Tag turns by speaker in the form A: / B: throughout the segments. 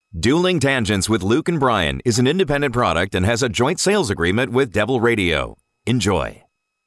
A: Dueling Tangents with Luke and Brian is an independent product and has a joint sales agreement with Devil Radio. Enjoy.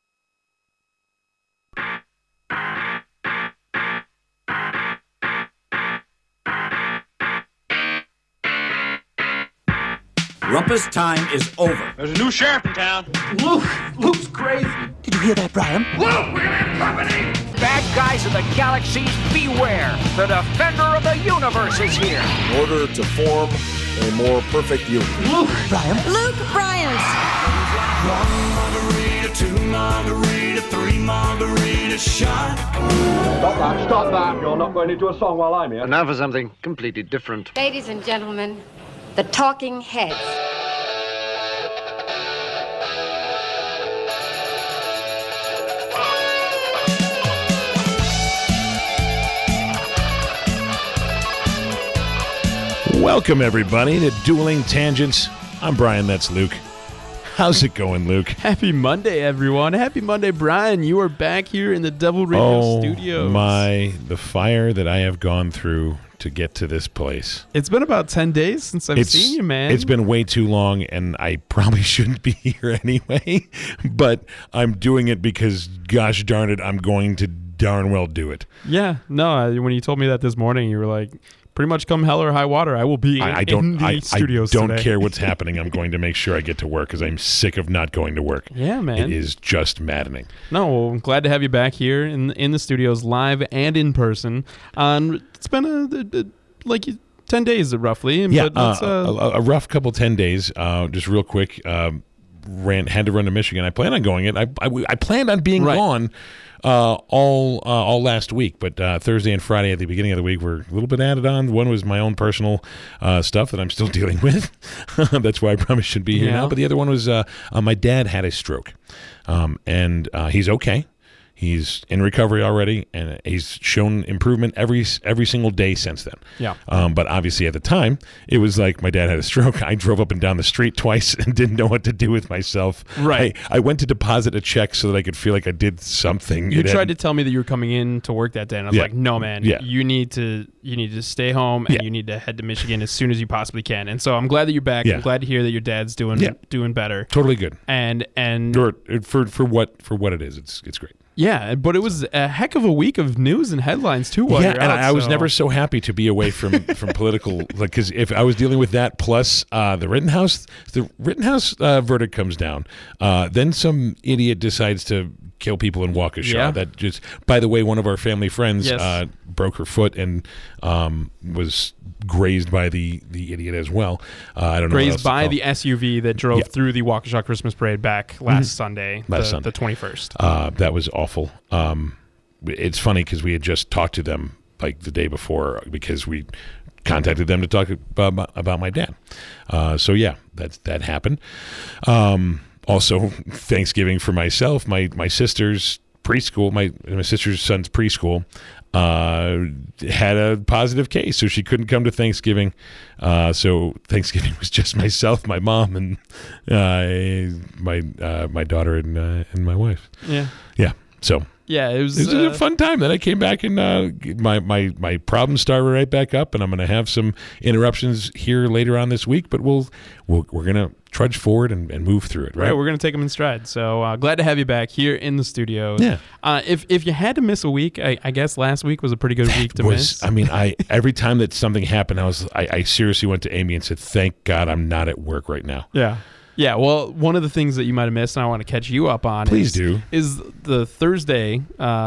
B: Rumpus time is over.
C: There's a new sheriff in town.
B: Luke's crazy.
D: Did you hear that, Brian?
C: Luke, we're gonna have company.
E: Bad guys of the galaxies, beware. The defender of the universe is here.
F: In order to form a more perfect union.
D: Brian.
G: Luke Bryant.
H: One margarita, two margarita, three margarita shot.
I: Stop that. You're not going into a song while I'm here.
J: And now for something completely different.
G: Ladies and gentlemen, the Talking Heads.
K: Welcome, everybody, to Dueling Tangents. I'm Brian, that's Luke. How's it going, Luke?
L: Happy Monday, everyone. Happy Monday, Brian. You are back here in the Devil Radio Studios.
K: The fire that I have gone through to get to this place.
L: It's been about 10 days since I've seen you, man.
K: It's been way too long, and I probably shouldn't be here anyway, but I'm doing it because, gosh darn it, I'm going to darn well do it.
L: Yeah. No, when you told me that this morning, you were like, pretty much come hell or high water, I will be in the studios
K: today. I don't
L: today.
K: care what's happening. I'm going to make sure I get to work because I'm sick of not going to work.
L: Yeah, man.
K: It is just maddening.
L: No, well, I'm glad to have you back here in the studios, live and in person. It's been like 10 days roughly.
K: Yeah,
L: but
K: a rough couple 10 days. Just real quick, had to run to Michigan. I planned on going it. I planned on being gone all last week, but Thursday and Friday at the beginning of the week were a little bit added on. One was my own personal stuff that I'm still dealing with. That's why I probably should be here now. But the other one was my dad had a stroke, and he's okay. He's in recovery already, and he's shown improvement every single day since then.
L: Yeah.
K: But obviously at the time, it was like my dad had a stroke. I drove up and down the street twice and didn't know what to do with myself.
L: Right.
K: I went to deposit a check so that I could feel like I did something.
L: You tried to tell me that you were coming in to work that day, and I was like, no, man, you need to stay home, and you need to head to Michigan as soon as you possibly can. And so I'm glad that you're back. I'm glad to hear that your dad's doing better.
K: Totally good.
L: And
K: for what it is, it's great.
L: Yeah, but it was a heck of a week of news and headlines too. While you're out,
K: I was never so happy to be away from political, because if I was dealing with that plus the Rittenhouse verdict comes down, then some idiot decides to kill people in Waukesha.
L: Yeah.
K: That just, by the way, one of our family friends broke her foot and was grazed by the idiot as well. I don't know.
L: Grazed by the SUV that drove through the Waukesha Christmas parade back last Sunday, the 21st.
K: That was awful. It's funny because we had just talked to them like the day before because we contacted them to talk about my dad. So yeah, that happened. Also, Thanksgiving for myself, my sister's preschool, my sister's son's preschool had a positive case, so she couldn't come to Thanksgiving. So Thanksgiving was just myself, my mom, and my daughter and my wife. Yeah. So it was a fun time. Then I came back and my problems started right back up, and I'm going to have some interruptions here later on this week, but we're going to trudge forward and move through it. Right,
L: we're going to take them in stride. So glad to have you back here in the studio.
K: Yeah.
L: If you had to miss a week, I guess last week was a pretty good week to miss.
K: I mean, every time that something happened, I seriously went to Amy and said, "Thank God I'm not at work right now."
L: Yeah. Yeah, well, one of the things that you might have missed, and I want to catch you up on, is the Thursday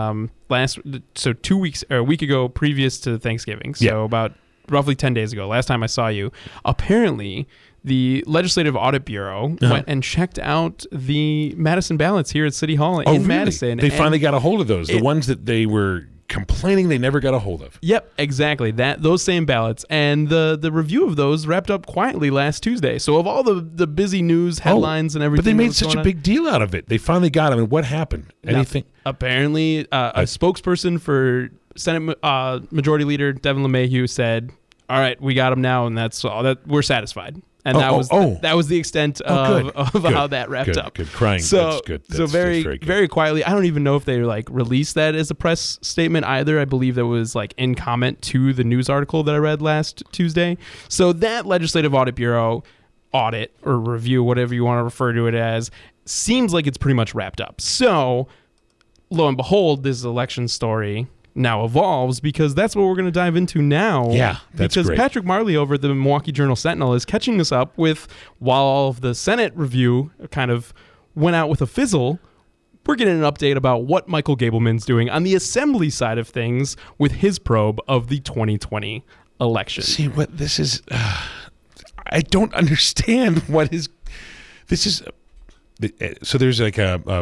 L: a week ago, previous to Thanksgiving. So about roughly 10 days ago, last time I saw you. Apparently, the Legislative Audit Bureau went and checked out the Madison ballots here at City Hall in Madison.
K: They finally got a hold of those. The ones that they were complaining they never got a hold of.
L: Yep, exactly. Those same ballots. And the review of those wrapped up quietly last Tuesday. So of all the busy news headlines and everything.
K: But they made such a big deal out of it. They finally got them. And what happened? Anything?
L: Apparently, a spokesperson for Senate Majority Leader Devin LeMahieu said, "All right, we got them now, and that's all. That we're satisfied." And that was the extent of how that wrapped up.
K: Good. Crying.
L: So,
K: that's good.
L: So very
K: good.
L: very quietly. I don't even know if they like released that as a press statement either. I believe that was like in comment to the news article that I read last Tuesday. So that Legislative Audit Bureau audit or review, whatever you want to refer to it as, seems like it's pretty much wrapped up. So lo and behold, this election story now evolves because that's what we're going to dive into now.
K: Yeah, that's
L: because
K: great.
L: Patrick Marley over at the Milwaukee Journal-Sentinel is catching us up with, while all of the Senate review kind of went out with a fizzle, we're getting an update about what Michael Gableman's doing on the Assembly side of things with his probe of the 2020 election.
K: See, what this is, I don't understand what is, this is, so there's like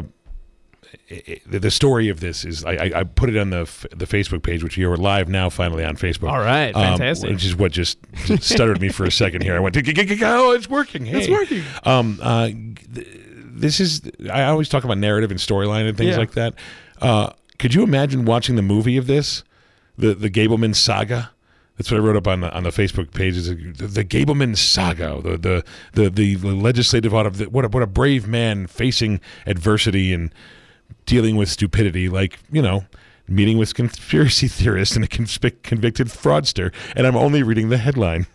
K: the story of this is I put it on the Facebook page, which you're live now finally on Facebook.
L: All right, fantastic.
K: Which is what just stuttered me for a second here. I went, oh, it's working. Hey.
L: It's working.
K: This is, I always talk about narrative and storyline and things like that. Could you imagine watching the movie of this, the Gableman saga? That's what I wrote up on the Facebook page. Is the Gableman saga, the legislative audit. What a brave man facing adversity and dealing with stupidity, like, meeting with conspiracy theorists and a convicted fraudster. And I'm only reading the headline.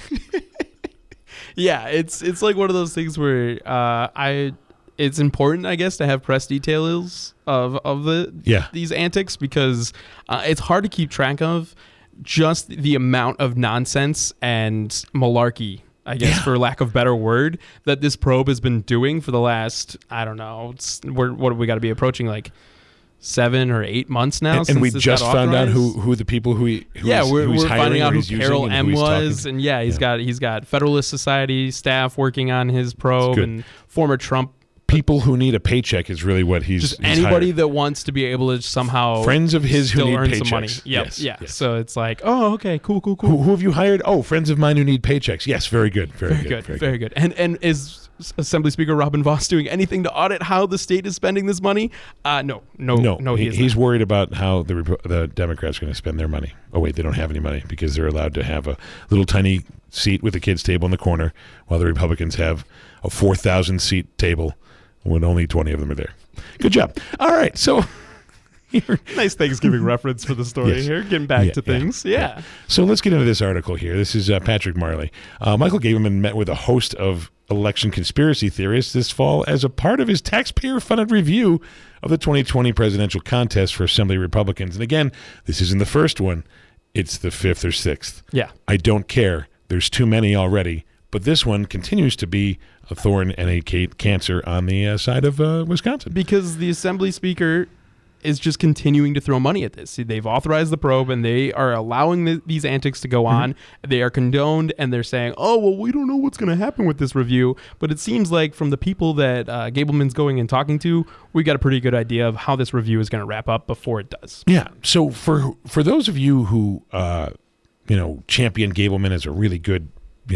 L: Yeah, it's like one of those things where it's important, I guess, to have press details of these antics because it's hard to keep track of just the amount of nonsense and malarkey, I guess, for lack of a better word, that this probe has been doing for the last, I don't know, what have we got to be approaching, like 7 or 8 months now?
K: And we just found out who the people who
L: we're finding out who Carol M was,
K: and
L: he's got Federalist Society staff working on his probe and former Trump
K: people who need a paycheck is really what he's
L: anybody
K: hired.
L: That wants to be able to somehow
K: friends of his who need
L: earn
K: paychecks.
L: Some money. Yep. Yes. So it's like, oh, okay, cool.
K: Who have you hired? Oh, friends of mine who need paychecks. Yes, very good. Very good.
L: And is Assembly Speaker Robin Vos doing anything to audit how the state is spending this money? No.
K: He's worried about how the Democrats are going to spend their money. Oh wait, they don't have any money because they're allowed to have a little tiny seat with a kids table in the corner, while the Republicans have a 4,000 seat table when only 20 of them are there. Good job. All right, so
L: nice Thanksgiving reference for the story here. Getting back to things. Yeah.
K: So let's get into this article here. This is Patrick Marley. Michael Gableman met with a host of election conspiracy theorists this fall as a part of his taxpayer-funded review of the 2020 presidential contest for Assembly Republicans. And again, this isn't the first one. It's the 5th or 6th.
L: Yeah.
K: I don't care. There's too many already. But this one continues to be a thorn and a cancer on the side of Wisconsin.
L: Because the Assembly Speaker is just continuing to throw money at this. They've authorized the probe, and they are allowing these antics to go on. They are condoned, and they're saying, oh, well, we don't know what's going to happen with this review. But it seems like from the people that Gableman's going and talking to, we got a pretty good idea of how this review is going to wrap up before it does.
K: Yeah. So for those of you who, champion Gableman as a really good,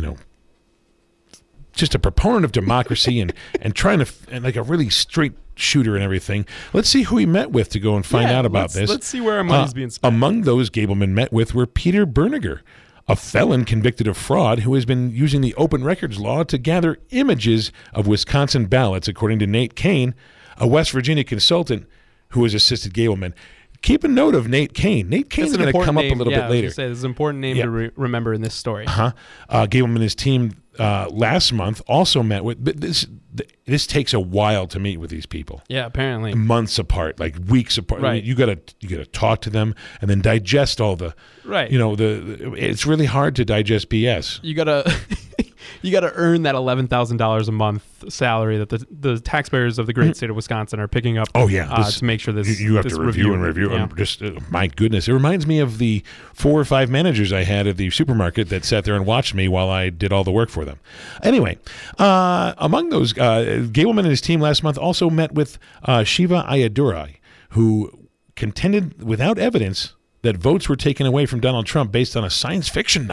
K: just a proponent of democracy and trying to and like a really straight shooter and everything. Let's see who he met with to go and find out about this.
L: Let's see where our money's being spent.
K: Among those Gableman met with were Peter Berniger, a felon convicted of fraud who has been using the open records law to gather images of Wisconsin ballots, according to Nate Kane, a West Virginia consultant who has assisted Gableman. Keep a note of Nate Kane. Nate Kane's going to come up a little bit later.
L: This is an important name to remember in this story.
K: Gableman and his team last month also met with. But this takes a while to meet with these people.
L: Yeah, apparently
K: months apart, like weeks apart.
L: Right.
K: You gotta talk to them and then digest all the.
L: Right.
K: It's really hard to digest BS.
L: You gotta. You got to earn that $11,000 a month salary that the taxpayers of the great state of Wisconsin are picking up.
K: Oh yeah,
L: to make sure this
K: you have to review. Yeah. Just my goodness, it reminds me of the 4 or 5 managers I had at the supermarket that sat there and watched me while I did all the work for them. Anyway, among those, Gableman and his team last month also met with Shiva Ayadurai, who contended without evidence that votes were taken away from Donald Trump based on a science fiction novel.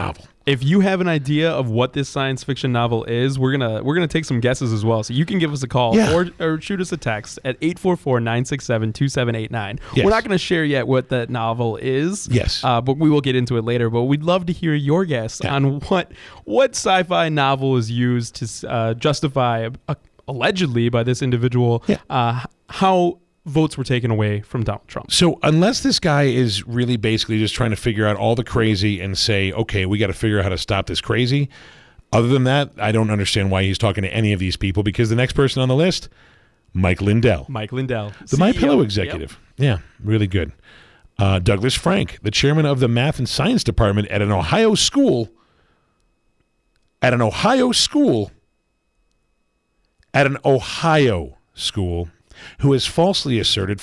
L: If you have an idea of what this science fiction novel is, we're gonna take some guesses as well. So you can give us a call or shoot us a text at 844-967-2789.
K: Yes.
L: We're not going to share yet what that novel is.
K: Yes.
L: But we will get into it later. But we'd love to hear your guess on what sci-fi novel is used to justify, allegedly by this individual, how votes were taken away from Donald Trump.
K: So unless this guy is really basically just trying to figure out all the crazy and say, okay, we got to figure out how to stop this crazy. Other than that, I don't understand why he's talking to any of these people, because the next person on the list, Mike Lindell.
L: Mike Lindell.
K: The MyPillow executive. Yep. Yeah, really good. Douglas Frank, the chairman of the math and science department at an Ohio school. At an Ohio school. Who has falsely asserted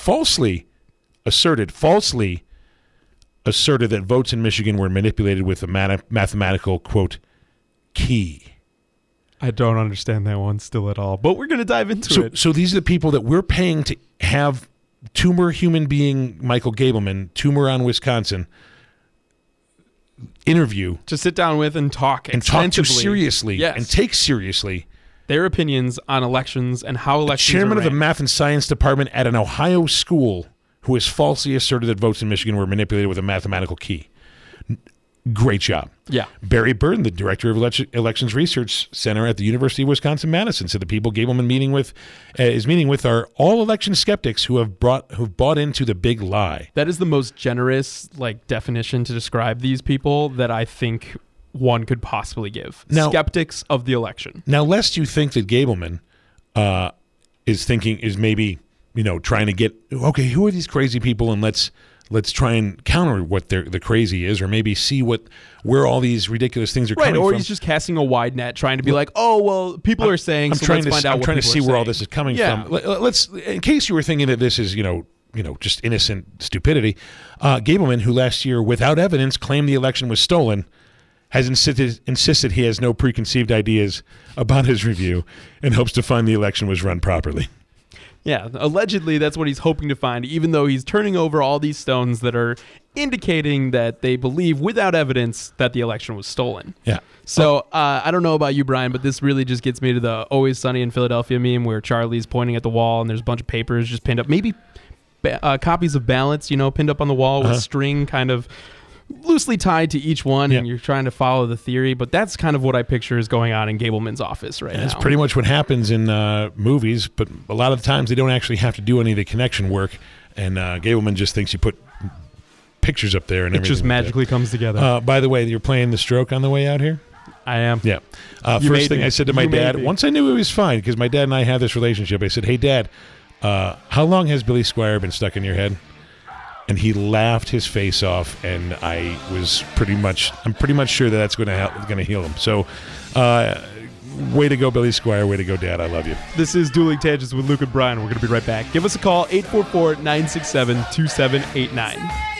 K: that votes in Michigan were manipulated with a mathematical, quote, key.
L: I don't understand that one still at all, but we're going to dive into it.
K: So these are the people that we're paying to have tumor human being Michael Gableman, tumor on Wisconsin, interview.
L: To sit down with and talk
K: to seriously and take seriously
L: their opinions on elections and how elections
K: chairman
L: are
K: of the math and science department at an Ohio school who has falsely asserted that votes in Michigan were manipulated with a mathematical key. Great job.
L: Yeah.
K: Barry Burton, the director of Elections Research Center at the University of Wisconsin-Madison, said the people Gableman is meeting with are all election skeptics who've bought into the big lie.
L: That is the most generous definition to describe these people that I think one could possibly give. Now, skeptics of the election.
K: Now, lest you think that Gableman is maybe trying to get, okay, who are these crazy people, and let's try and counter what the crazy is, or maybe see where all these ridiculous things are coming from.
L: Or he's just casting a wide net, trying to be like, oh well, people are saying.
K: I'm trying to see where all this is coming from. Let's, in case you were thinking that this is just innocent stupidity, Gableman, who last year without evidence claimed the election was stolen, has insisted he has no preconceived ideas about his review and hopes to find the election was run properly.
L: Yeah, allegedly that's what he's hoping to find, even though he's turning over all these stones that are indicating that they believe without evidence that the election was stolen.
K: Yeah.
L: So I don't know about you, Brian, but this really just gets me to the Always Sunny in Philadelphia meme where Charlie's pointing at the wall and there's a bunch of papers just pinned up, maybe copies of ballots, pinned up on the wall with string kind of loosely tied to each one, and you're trying to follow the theory, but that's kind of what I picture is going on in Gableman's office right now.
K: That's pretty much what happens in movies, but a lot of the times they don't actually have to do any of the connection work, and Gableman just thinks you put pictures up there and everything.
L: It just magically comes together.
K: By the way, you're playing The Stroke on the way out here?
L: I am.
K: Yeah. First thing I said to my dad, once I knew he was fine, because my dad and I have this relationship, I said, hey, Dad, how long has Billy Squier been stuck in your head? And he laughed his face off, and I'm pretty much sure that's going to heal him. So, way to go, Billy Squier. Way to go, Dad. I love you.
L: This is Dueling Tangents with Luke and Brian. We're going to be right back. Give us a call, 844-967-2789.